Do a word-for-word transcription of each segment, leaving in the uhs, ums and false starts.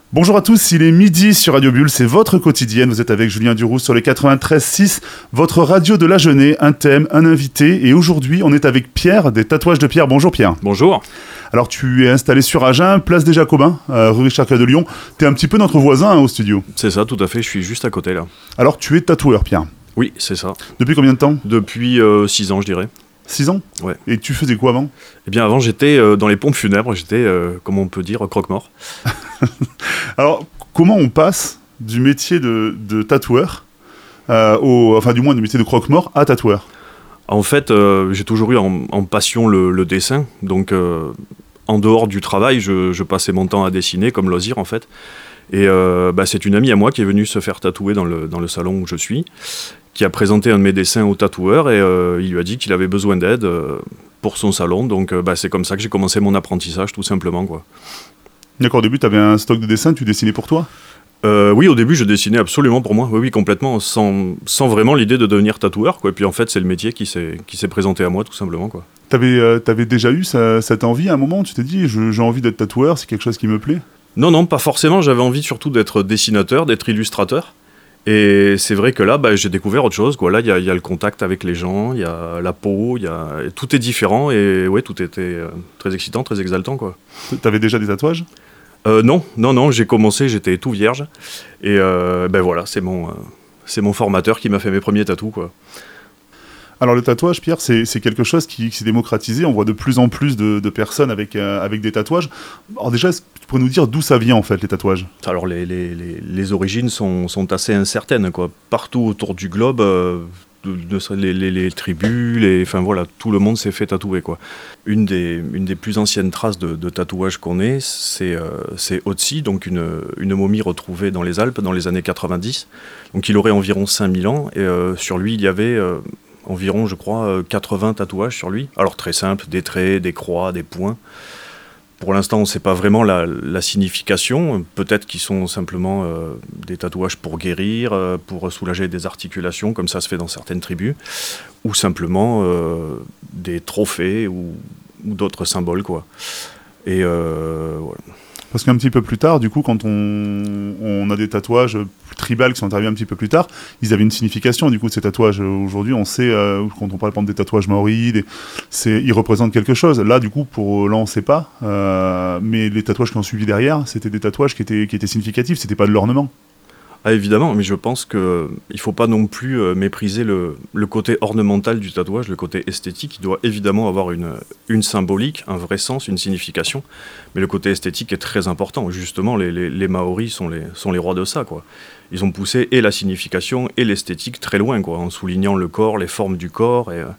Bonjour à tous, il est midi sur Radio Bulle, c'est votre quotidienne, vous êtes avec Julien Duroux sur les quatre-vingt-treize six, votre radio de la Jeunesse, un thème, un invité, et aujourd'hui on est avec Pierre, des tatouages de Pierre. Bonjour Pierre. Bonjour. Alors tu es installé sur Agen, place des Jacobins, euh, rue Richard Coeur de Lyon, tu es un petit peu notre voisin hein, au studio. C'est ça, tout à fait, je suis juste à côté là. Alors tu es tatoueur Pierre. Oui, c'est ça. Depuis combien de temps? Depuis six euh, ans je dirais. six ans? Ouais. Et tu faisais quoi avant? Eh bien avant j'étais euh, dans les pompes funèbres, j'étais, euh, comment on peut dire, croque-mort. Alors comment on passe du métier de, de tatoueur, euh, au, enfin du moins du métier de croque-mort à tatoueur? En fait, euh, j'ai toujours eu en, en passion le, le dessin, donc euh, en dehors du travail, je, je passais mon temps à dessiner comme loisir en fait. Et euh, bah, c'est une amie à moi qui est venue se faire tatouer dans le, dans le salon où je suis, qui a présenté un de mes dessins au tatoueur et euh, il lui a dit qu'il avait besoin d'aide euh, pour son salon. Donc euh, bah, c'est comme ça que j'ai commencé mon apprentissage tout simplement, quoi. D'accord, au début tu avais un stock de dessins, tu dessinais pour toi? Euh, oui, au début, je dessinais absolument pour moi, oui, oui, complètement, sans, sans vraiment l'idée de devenir tatoueur, quoi. Et puis en fait, c'est le métier qui s'est, qui s'est présenté à moi, tout simplement, quoi. T'avais, euh, t'avais déjà eu ça, cette envie à un moment? Tu t'es dit, je, j'ai envie d'être tatoueur, c'est quelque chose qui me plaît? Non, non, pas forcément. J'avais envie surtout d'être dessinateur, d'être illustrateur. Et c'est vrai que là, bah, j'ai découvert autre chose, quoi. Là, il y, y a le contact avec les gens, il y a la peau, y a... tout est différent et ouais, tout était euh, très excitant, très exaltant, quoi. T'avais déjà des tatouages? Euh, non, non, non, j'ai commencé, j'étais tout vierge. Et euh, ben voilà, c'est mon, euh, c'est mon formateur qui m'a fait mes premiers tatous, quoi. Alors le tatouage, Pierre, c'est, c'est quelque chose qui, qui s'est démocratisé. On voit de plus en plus de, de personnes avec, euh, avec des tatouages. Alors déjà, est-ce que tu pourrais nous dire d'où ça vient, en fait, les tatouages? Alors les, les, les, les origines sont, sont assez incertaines, quoi. Partout autour du globe... Euh, De, de, les, les, les tribus, les, enfin voilà, tout le monde s'est fait tatouer, quoi. Une des, une des plus anciennes traces de, de tatouage qu'on ait, c'est, euh, c'est Otzi, donc une, une momie retrouvée dans les Alpes dans les années quatre-vingt-dix. Donc il aurait environ cinq mille ans, et euh, sur lui il y avait euh, environ, je crois, quatre-vingts tatouages sur lui. Alors très simple, des traits, des croix, des points. Pour l'instant, on ne sait pas vraiment la, la signification. Peut-être qu'ils sont simplement euh, des tatouages pour guérir, euh, pour soulager des articulations, comme ça se fait dans certaines tribus, ou simplement euh, des trophées ou, ou d'autres symboles, quoi. Et euh, voilà. Parce qu'un petit peu plus tard, du coup, quand on, on a des tatouages plus tribales qui sont arrivés un petit peu plus tard, ils avaient une signification, du coup, ces tatouages. Aujourd'hui, on sait, euh, quand on parle par exemple des tatouages maoris, des, c'est, ils représentent quelque chose. Là, du coup, pour là, on ne sait pas. Euh, mais les tatouages qui ont suivi derrière, c'était des tatouages qui étaient, qui étaient significatifs, c'était pas de l'ornement. Ah, évidemment, mais je pense qu'il ne faut pas non plus euh, mépriser le, le côté ornemental du tatouage, le côté esthétique. Il doit évidemment avoir une, une symbolique, un vrai sens, une signification. Mais le côté esthétique est très important. Justement, les, les, les Maoris sont les, sont les rois de ça, quoi. Ils ont poussé et la signification et l'esthétique très loin, quoi, en soulignant le corps, les formes du corps. Et, euh,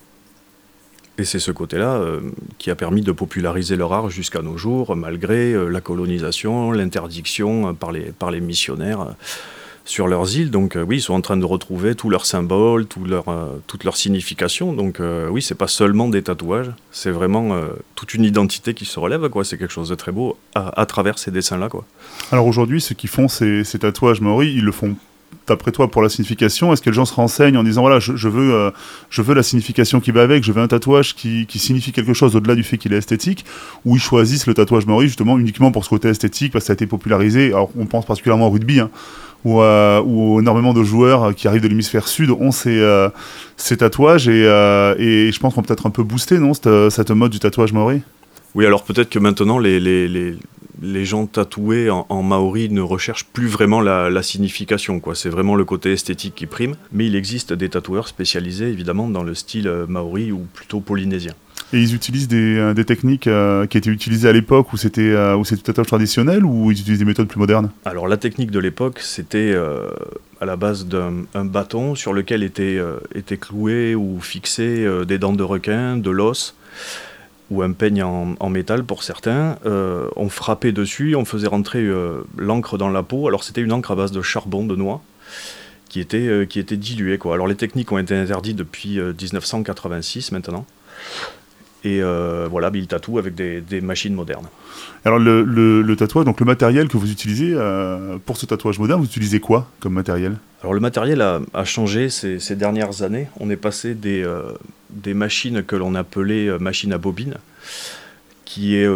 et c'est ce côté-là euh, qui a permis de populariser leur art jusqu'à nos jours, malgré euh, la colonisation, l'interdiction euh, par, les, par les missionnaires euh, sur leurs îles. Donc euh, oui, ils sont en train de retrouver tous leurs symboles, tout leur, euh, toute leur signification. Donc euh, oui, c'est pas seulement des tatouages, c'est vraiment euh, toute une identité qui se relève, quoi. C'est quelque chose de très beau à, à travers ces dessins-là, quoi. Alors aujourd'hui, ceux qui font ces, ces tatouages maoris, ils le font d'après toi pour la signification? Est-ce que les gens se renseignent en disant voilà, je, je, veux, euh, je veux la signification qui va avec, je veux un tatouage qui, qui signifie quelque chose au-delà du fait qu'il est esthétique, ou ils choisissent le tatouage maori justement uniquement pour ce côté esthétique parce que ça a été popularisé? Alors on pense particulièrement au rugby, hein, où, euh, où énormément de joueurs qui arrivent de l'hémisphère sud ont ces, euh, ces tatouages et, euh, et je pense qu'on peut peut-être un peu booster, non, cette, cette mode du tatouage maori? Oui, alors peut-être que maintenant les, les, les, les gens tatoués en, en maori ne recherchent plus vraiment la, la signification, quoi. C'est vraiment le côté esthétique qui prime. Mais il existe des tatoueurs spécialisés évidemment dans le style maori ou plutôt polynésien. Et ils utilisent des, euh, des techniques euh, qui étaient utilisées à l'époque où c'était, euh, où c'était du tatouage traditionnel, ou ils utilisent des méthodes plus modernes? Alors la technique de l'époque, c'était euh, à la base d'un un bâton sur lequel étaient, euh, étaient cloués ou fixés euh, des dents de requin, de l'os, ou un peigne en, en métal pour certains. Euh, on frappait dessus, on faisait rentrer euh, l'encre dans la peau. Alors c'était une encre à base de charbon de noix qui était, euh, qui était diluée, quoi. Alors les techniques ont été interdites depuis euh, dix-neuf cent quatre-vingt-six maintenant. Et euh, voilà, ils tatouent avec des, des machines modernes. Alors le, le, le tatouage, donc le matériel que vous utilisez euh, pour ce tatouage moderne, vous utilisez quoi comme matériel? Alors le matériel a, a changé ces, ces dernières années. On est passé des, euh, des machines que l'on appelait euh, machines à bobine, qui est euh,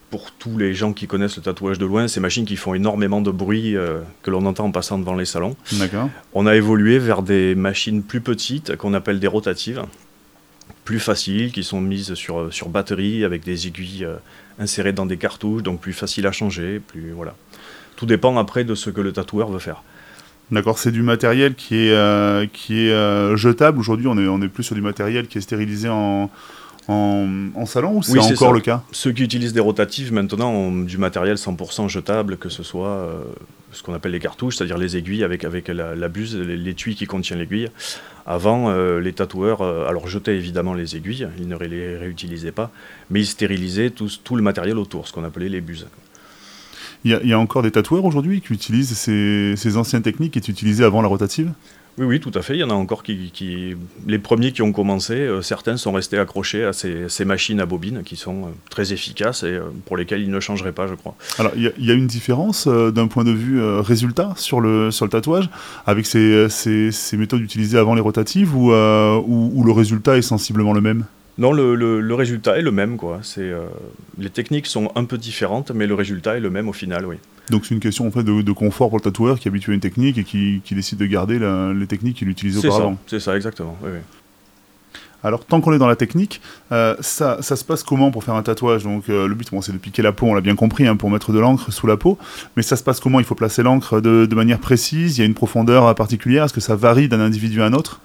pour tous les gens qui connaissent le tatouage de loin, ces machines qui font énormément de bruit euh, que l'on entend en passant devant les salons. D'accord. On a évolué vers des machines plus petites qu'on appelle des rotatives, plus faciles, qui sont mises sur, sur batterie avec des aiguilles euh, insérées dans des cartouches, donc plus faciles à changer. Plus, voilà. Tout dépend après de ce que le tatoueur veut faire. D'accord, c'est du matériel qui est, euh, qui est euh, jetable. Aujourd'hui, on est, on est plus sur du matériel qui est stérilisé en... En, en salon ou c'est oui, encore ça. le cas? Ceux qui utilisent des rotatives maintenant ont du matériel cent pour cent jetable, que ce soit euh, ce qu'on appelle les cartouches, c'est-à-dire les aiguilles avec, avec la, la buse, l'étui qui contient l'aiguille. Avant, euh, les tatoueurs euh, alors jetaient évidemment les aiguilles, ils ne les réutilisaient pas, mais ils stérilisaient tout, tout le matériel autour, ce qu'on appelait les buses. Il y, y a encore des tatoueurs aujourd'hui qui utilisent ces, ces anciennes techniques qui étaient utilisées avant la rotative? Oui, oui, tout à fait. Il y en a encore qui... qui les premiers qui ont commencé, euh, certains sont restés accrochés à ces, ces machines à bobines qui sont euh, très efficaces et euh, pour lesquelles ils ne changeraient pas, je crois. Alors, il y, y a une différence euh, d'un point de vue euh, résultat sur le, sur le tatouage avec ces, ces, ces méthodes utilisées avant les rotatives ou, euh, ou, ou le résultat est sensiblement le même? Non, le, le, le résultat est le même, quoi. C'est, euh, les techniques sont un peu différentes, mais le résultat est le même au final, oui. Donc c'est une question en fait de, de confort pour le tatoueur qui est habitué à une technique et qui, qui décide de garder la, les techniques qu'il utilisait c'est auparavant. Ça, c'est ça, exactement. Oui, oui. Alors tant qu'on est dans la technique, euh, ça, ça se passe comment pour faire un tatouage? Donc euh, le but, bon, c'est de piquer la peau, on l'a bien compris, hein, pour mettre de l'encre sous la peau. Mais ça se passe comment? Il faut placer l'encre de, de manière précise? Il y a une profondeur particulière? Est-ce que ça varie d'un individu à un autre?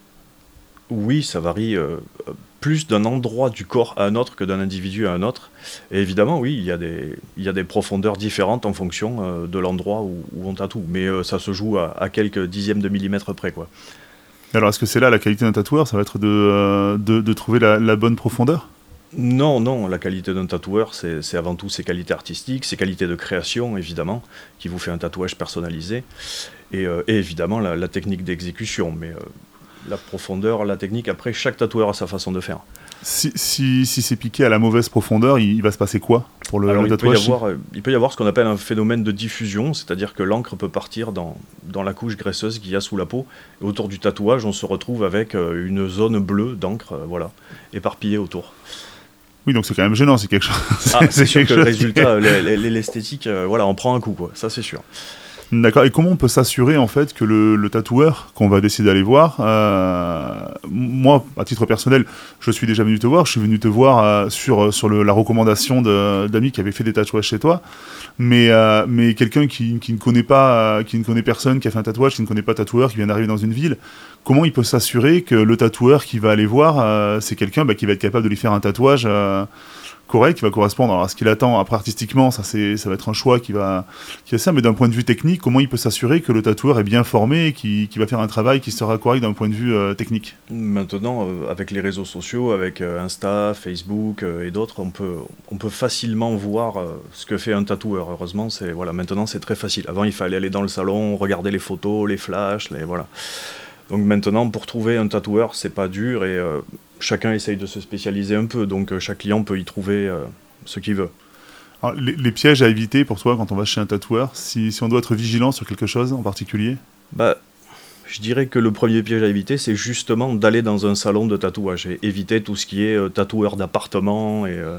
Oui, ça varie euh, plus d'un endroit du corps à un autre que d'un individu à un autre. Et évidemment, oui, il y a des, il y a des profondeurs différentes en fonction euh, de l'endroit où, où on tatoue. Mais euh, ça se joue à, à quelques dixièmes de millimètre près, quoi. Alors, est-ce que c'est là la qualité d'un tatoueur? Ça va être de, euh, de, de trouver la, la bonne profondeur? Non, non, la qualité d'un tatoueur, c'est, c'est avant tout ses qualités artistiques, ses qualités de création, évidemment, qui vous fait un tatouage personnalisé. Et, euh, et évidemment, la, la technique d'exécution. Mais... Euh, la profondeur, la technique, après, chaque tatoueur a sa façon de faire. Si, si, si c'est piqué à la mauvaise profondeur, il, il va se passer quoi pour le, Alors, le il tatouage? peut y avoir, il peut y avoir ce qu'on appelle un phénomène de diffusion, c'est-à-dire que l'encre peut partir dans, dans la couche graisseuse qu'il y a sous la peau. Et autour du tatouage, on se retrouve avec une zone bleue d'encre, voilà, éparpillée autour. Oui, donc c'est quand même gênant, c'est quelque chose. Ah, c'est, c'est sûr que le résultat, l'esthétique, voilà, on prend un coup, quoi. Ça c'est sûr. D'accord, et comment on peut s'assurer en fait que le, le tatoueur qu'on va décider d'aller voir, euh, moi à titre personnel, je suis déjà venu te voir, je suis venu te voir euh, sur, sur le, la recommandation de, d'amis qui avaient fait des tatouages chez toi, mais, euh, mais quelqu'un qui, qui ne connaît pas, euh, qui ne connaît personne, qui a fait un tatouage, qui ne connaît pas tatoueur, qui vient d'arriver dans une ville, comment il peut s'assurer que le tatoueur qui va aller voir, euh, c'est quelqu'un bah, qui va être capable de lui faire un tatouage euh, correct, qui va correspondre à ce qu'il attend. Après, artistiquement, ça, c'est, ça va être un choix qui va, qui va ça, mais d'un point de vue technique, comment il peut s'assurer que le tatoueur est bien formé et qui, qui va faire un travail qui sera correct d'un point de vue euh, technique? Maintenant, euh, avec les réseaux sociaux, avec euh, Insta, Facebook euh, et d'autres, on peut, on peut facilement voir euh, ce que fait un tatoueur. Heureusement, c'est, voilà, maintenant, c'est très facile. Avant, il fallait aller dans le salon, regarder les photos, les flashs, les, voilà. Donc maintenant, pour trouver un tatoueur, c'est pas dur et euh, chacun essaye de se spécialiser un peu. Donc euh, chaque client peut y trouver euh, ce qu'il veut. Alors, les, les pièges à éviter pour toi quand on va chez un tatoueur, si, si on doit être vigilant sur quelque chose en particulier? Bah, je dirais que le premier piège à éviter, c'est justement d'aller dans un salon de tatouage et éviter tout ce qui est euh, tatoueur d'appartement et, euh,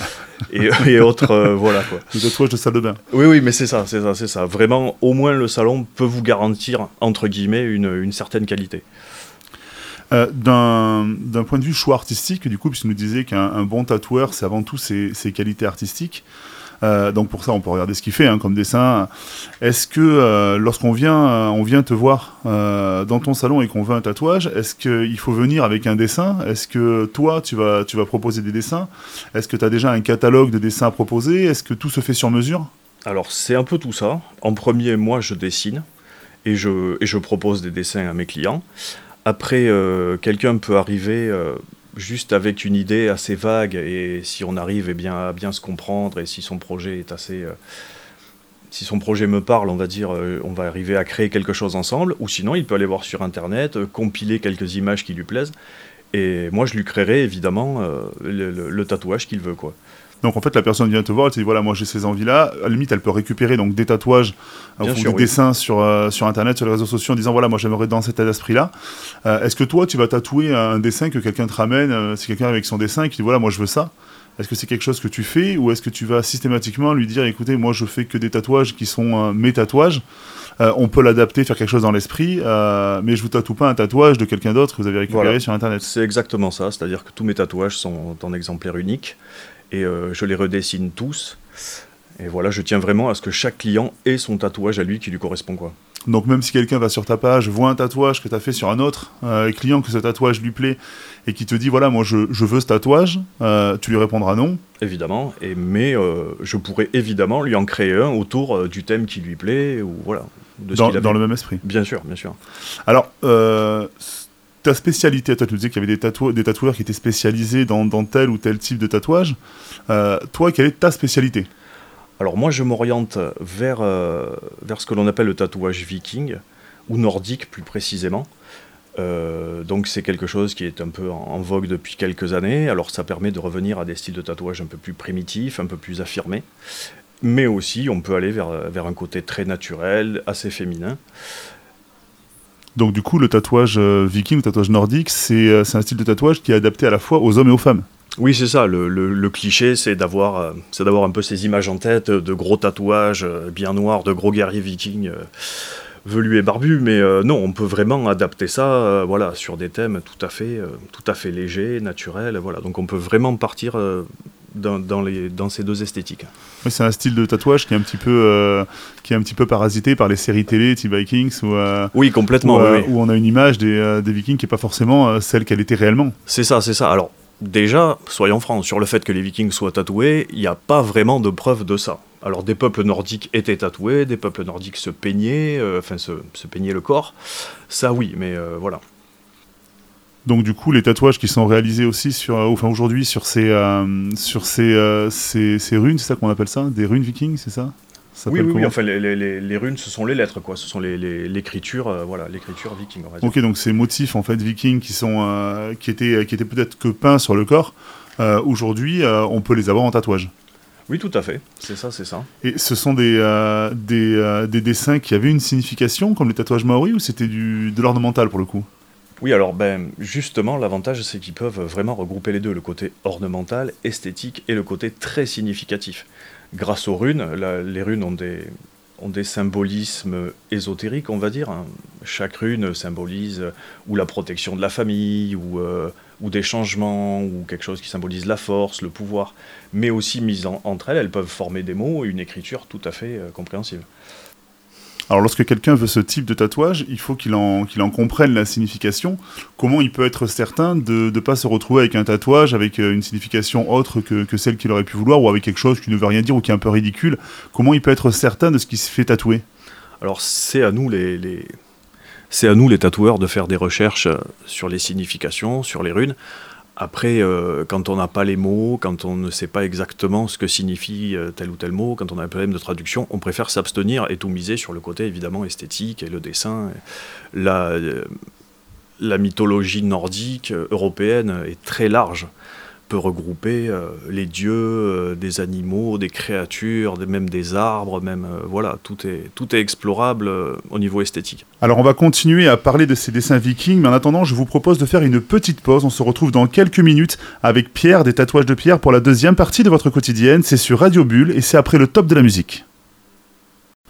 et, et autres, euh, voilà quoi. Le tatouage de salle de bain. Oui, oui, mais c'est ça, c'est ça, c'est ça. Vraiment, au moins le salon peut vous garantir, entre guillemets, une, une certaine qualité. Euh, d'un, d'un point de vue choix artistique, du coup, puisque tu nous disais qu'un un bon tatoueur, c'est avant tout ses, ses qualités artistiques. Euh, donc pour ça, on peut regarder ce qu'il fait hein, comme dessin. Est-ce que euh, lorsqu'on vient, euh, on vient te voir euh, dans ton salon et qu'on veut un tatouage, est-ce qu'il faut venir avec un dessin? Est-ce que toi, tu vas, tu vas proposer des dessins? Est-ce que tu as déjà un catalogue de dessins à proposer? Est-ce que tout se fait sur mesure? Alors c'est un peu tout ça. En premier, moi, je dessine et je, et je propose des dessins à mes clients. Après, euh, quelqu'un peut arriver... Euh, juste avec une idée assez vague, et si on arrive eh bien, à bien se comprendre, et si son projet est assez... Euh, si son projet me parle, on va dire, euh, on va arriver à créer quelque chose ensemble, ou sinon il peut aller voir sur Internet, euh, compiler quelques images qui lui plaisent, et moi je lui créerai évidemment euh, le, le, le tatouage qu'il veut, quoi. Donc en fait la personne vient te voir, elle te dit voilà moi j'ai ces envies-là, à la limite elle peut récupérer donc des tatouages ou des oui. dessins sur, euh, sur internet, sur les réseaux sociaux en disant voilà moi j'aimerais dans cet état d'esprit-là. Euh, est-ce que toi tu vas tatouer un dessin que quelqu'un te ramène, euh, si quelqu'un avec son dessin et qui dit voilà moi je veux ça, Est-ce que c'est quelque chose que tu fais ou est-ce que tu vas systématiquement lui dire écoutez, moi je fais que des tatouages qui sont euh, mes tatouages, euh, on peut l'adapter, faire quelque chose dans l'esprit, euh, mais je vous tatoue pas un tatouage de quelqu'un d'autre que vous avez récupéré voilà. sur internet. C'est exactement ça, c'est-à-dire que tous mes tatouages sont en exemplaire unique et euh, je les redessine tous. Et voilà, je tiens vraiment à ce que chaque client ait son tatouage à lui qui lui correspond, quoi. Donc même si quelqu'un va sur ta page, voit un tatouage que tu as fait sur un autre euh, client, que ce tatouage lui plaît, et qui te dit, voilà, moi je, je veux ce tatouage, euh, tu lui répondras non. Évidemment, et, mais euh, je pourrais évidemment lui en créer un autour euh, du thème qui lui plaît, ou voilà. De ce dans, dans le même esprit. Bien sûr, bien sûr. Alors, euh, ta spécialité, toi tu disais qu'il y avait des, tatou- des tatoueurs qui étaient spécialisés dans, dans tel ou tel type de tatouage. Euh, toi, quelle est ta spécialité ? Alors moi je m'oriente vers, euh, vers ce que l'on appelle le tatouage viking, ou nordique plus précisément. Euh, donc c'est quelque chose qui est un peu en, en vogue depuis quelques années, alors ça permet de revenir à des styles de tatouage un peu plus primitifs, un peu plus affirmés, mais aussi on peut aller vers, vers un côté très naturel, assez féminin. Donc du coup le tatouage euh, viking, le tatouage nordique, c'est, euh, c'est un style de tatouage qui est adapté à la fois aux hommes et aux femmes. Oui, c'est ça. Le, le, le cliché, c'est d'avoir, euh, c'est d'avoir un peu ces images en tête de gros tatouages euh, bien noirs, de gros guerriers vikings euh, velus et barbus. Mais euh, non, on peut vraiment adapter ça, euh, voilà, sur des thèmes tout à fait, euh, tout à fait légers, naturels. Voilà. Donc on peut vraiment partir euh, dans, dans, les, dans ces deux esthétiques. Oui, c'est un style de tatouage qui est un petit peu, euh, qui est un petit peu parasité par les séries télé, type Vikings, où, euh, oui, complètement, où, euh, oui, oui. où on a une image des, euh, des Vikings qui n'est pas forcément euh, celle qu'elle était réellement. C'est ça, c'est ça. Alors. Déjà, soyons francs, sur le fait que les Vikings soient tatoués, il n'y a pas vraiment de preuve de ça. Alors des peuples nordiques étaient tatoués, des peuples nordiques se peignaient, euh, enfin se, se peignaient le corps, ça oui, mais euh, voilà. Donc du coup, les tatouages qui sont réalisés aussi sur, euh, enfin aujourd'hui sur ces, euh, sur ces, euh, ces, ces runes, c'est ça qu'on appelle ça, des runes vikings, c'est ça ? Ça oui, oui, oui, enfin les, les, les runes, ce sont les lettres, quoi. Ce sont les, les, l'écriture, euh, voilà, l'écriture viking, on va dire. Ok, donc ces motifs en fait vikings qui sont, euh, qui étaient, qui étaient peut-être que peints sur le corps, euh, aujourd'hui, euh, on peut les avoir en tatouage. Oui, tout à fait. C'est ça, c'est ça. Et ce sont des, euh, des, euh, des dessins qui avaient une signification, comme les tatouages maoris, ou c'était du, de l'ornemental pour le coup ? Oui, alors ben, justement, l'avantage, c'est qu'ils peuvent vraiment regrouper les deux, le côté ornemental, esthétique, et le côté très significatif. Grâce aux runes, la, les runes ont des, ont des symbolismes ésotériques, on va dire. Hein. Chaque rune symbolise ou la protection de la famille, ou, euh, ou des changements, ou quelque chose qui symbolise la force, le pouvoir. Mais aussi, mises en, entre elles, elles peuvent former des mots et une écriture tout à fait euh, compréhensible. Alors lorsque quelqu'un veut ce type de tatouage, il faut qu'il en, qu'il en comprenne la signification. Comment il peut être certain de ne pas se retrouver avec un tatouage avec une signification autre que, que celle qu'il aurait pu vouloir, ou avec quelque chose qui ne veut rien dire ou qui est un peu ridicule ? Comment il peut être certain de ce qui se fait tatouer ? Alors c'est à nous les, les... c'est à nous les tatoueurs de faire des recherches sur les significations, sur les runes. Après, euh, quand on n'a pas les mots, quand on ne sait pas exactement ce que signifie euh, tel ou tel mot, quand on a un problème de traduction, on préfère s'abstenir et tout miser sur le côté évidemment esthétique et le dessin. Et la, euh, la mythologie nordique, euh, européenne, est très large, peut regrouper euh, les dieux, euh, des animaux, des créatures, des, même des arbres, même euh, voilà, tout est, tout est explorable euh, au niveau esthétique. Alors on va continuer à parler de ces dessins vikings, mais en attendant je vous propose de faire une petite pause. On se retrouve dans quelques minutes avec Pierre des Tatouages de Pierre pour la deuxième partie de votre quotidienne. C'est sur Radio Bulle et c'est après le top de la musique.